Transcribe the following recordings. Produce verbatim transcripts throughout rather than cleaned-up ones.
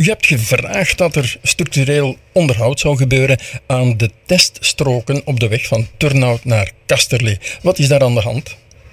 hebt gevraagd dat er structureel onderhoud zou gebeuren aan de teststroken op de weg van Turnhout naar Kasterlee. Wat is daar aan de hand?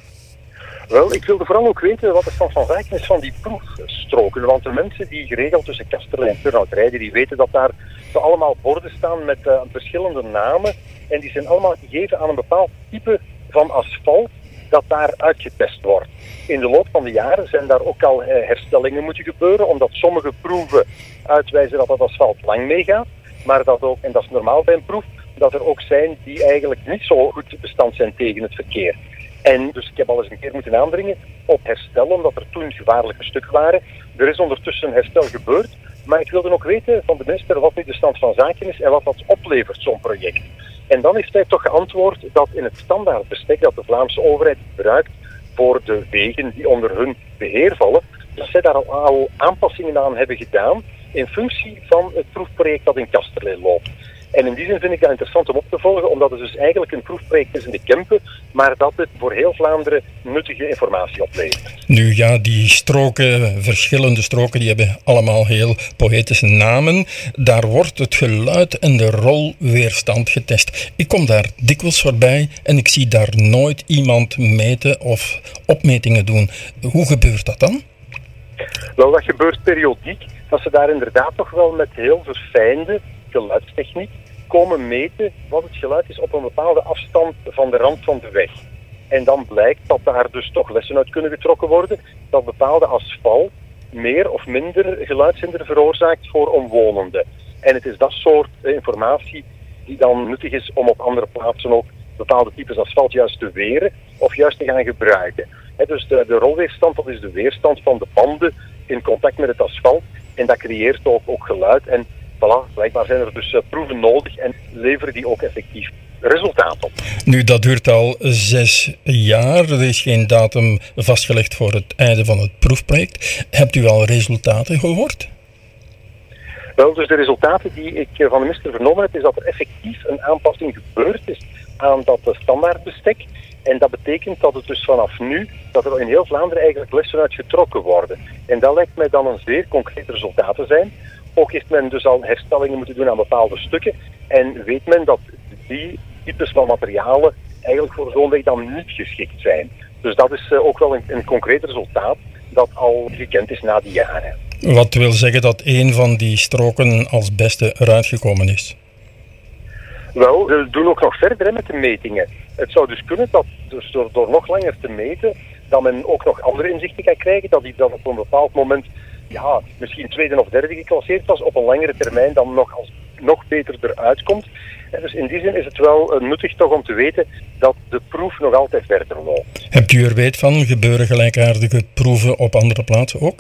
Wel, ik wilde vooral ook weten wat de stand van zaken is van die proefstroken. Want de mensen die geregeld tussen Kasterlee en Turnhout rijden, die weten dat daar zo allemaal borden staan met uh, verschillende namen. En die zijn allemaal gegeven aan een bepaald type van asfalt dat daar uitgetest wordt. In de loop van de jaren zijn daar ook al uh, herstellingen moeten gebeuren, omdat sommige proeven uitwijzen dat dat asfalt lang meegaat. Maar dat ook, en dat is normaal bij een proef, dat er ook zijn die eigenlijk niet zo goed bestand zijn tegen het verkeer. En dus ik heb al eens een keer moeten aandringen op herstel, omdat er toen gevaarlijke stukken waren. Er is ondertussen herstel gebeurd, maar ik wilde ook weten van de minister wat nu de stand van zaken is en wat dat oplevert, zo'n project. En dan heeft hij toch geantwoord dat in het standaardbestek dat de Vlaamse overheid gebruikt voor de wegen die onder hun beheer vallen, dat zij daar al, al aanpassingen aan hebben gedaan in functie van het proefproject dat in Kasterlee loopt. En in die zin vind ik dat interessant om op te volgen, omdat het dus eigenlijk een proefproject is in de Kempen, maar dat het voor heel Vlaanderen nuttige informatie oplevert. Nu ja, die stroken, verschillende stroken, die hebben allemaal heel poëtische namen. Daar wordt het geluid en de rolweerstand getest. Ik kom daar dikwijls voorbij en ik zie daar nooit iemand meten of opmetingen doen. Hoe gebeurt dat dan? Wel, dat gebeurt periodiek, dat ze daar inderdaad toch wel met heel verfijnde geluidstechniek komen meten wat het geluid is op een bepaalde afstand van de rand van de weg. En dan blijkt dat daar dus toch lessen uit kunnen getrokken worden, dat bepaalde asfalt meer of minder geluidshinder veroorzaakt voor omwonenden. En het is dat soort informatie die dan nuttig is om op andere plaatsen ook bepaalde types asfalt juist te weren of juist te gaan gebruiken. He, dus de, de rolweerstand, dat is de weerstand van de banden in contact met het asfalt. En dat creëert ook, ook geluid. En voilà, blijkbaar zijn er dus uh, proeven nodig en leveren die ook effectief resultaat op. Nu, dat duurt al zes jaar. Er is geen datum vastgelegd voor het einde van het proefproject. Hebt u al resultaten gehoord? Wel, dus de resultaten die ik van de minister vernomen heb, is dat er effectief een aanpassing gebeurd is aan dat standaardbestek. En dat betekent dat het dus vanaf nu, dat er in heel Vlaanderen eigenlijk lessen uit getrokken worden. En dat lijkt mij dan een zeer concreet resultaat te zijn. Ook heeft men dus al herstellingen moeten doen aan bepaalde stukken. En weet men dat die types van materialen eigenlijk voor zo'n weg dan niet geschikt zijn. Dus dat is uh, ook wel een, een concreet resultaat dat al gekend is na die jaren. Wat wil zeggen dat een van die stroken als beste eruit gekomen is? Wel, we doen ook nog verder hè, met de metingen. Het zou dus kunnen dat dus door, door nog langer te meten, dat men ook nog andere inzichten kan krijgen, dat die dan op een bepaald moment ja, misschien tweede of derde geclasseerd was, op een langere termijn dan nog, als, nog beter eruit komt. En dus in die zin is het wel uh, nuttig toch om te weten dat de proef nog altijd verder loopt. Hebt u er weet van? Gebeuren gelijkaardige proeven op andere plaatsen ook?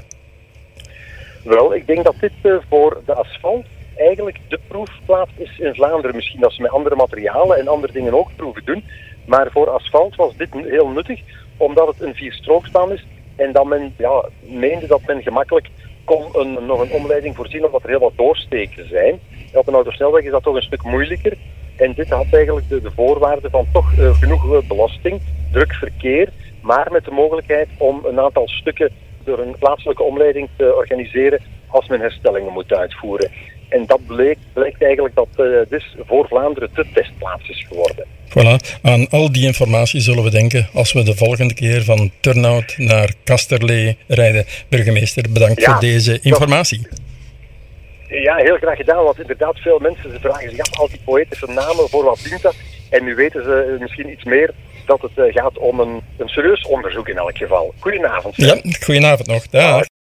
Wel, ik denk dat dit uh, voor de asfalt eigenlijk de proefplaats is in Vlaanderen. Misschien als ze met andere materialen en andere dingen ook proeven doen. Maar voor asfalt was dit heel nuttig, omdat het een vierstrooksbaan is. En dat men ja, meende dat men gemakkelijk kon een, nog een omleiding voorzien omdat er heel wat doorsteken zijn. En op een autosnelweg is dat toch een stuk moeilijker. En dit had eigenlijk de, de voorwaarde van toch uh, genoeg uh, belasting, druk verkeer, maar met de mogelijkheid om een aantal stukken door een plaatselijke omleiding te organiseren als men herstellingen moet uitvoeren. En dat bleek, blijkt eigenlijk dat uh, dus voor Vlaanderen de testplaats is geworden. Voilà, aan al die informatie zullen we denken als we de volgende keer van Turnhout naar Kasterlee rijden. Burgemeester, bedankt ja, voor deze informatie. Dat... Ja, heel graag gedaan, want inderdaad veel mensen ze vragen zich af al die poëtische namen, voor wat dient dat? En nu weten ze misschien iets meer dat het uh, gaat om een, een serieus onderzoek in elk geval. Goedenavond. Ja, goedenavond nog. Dag.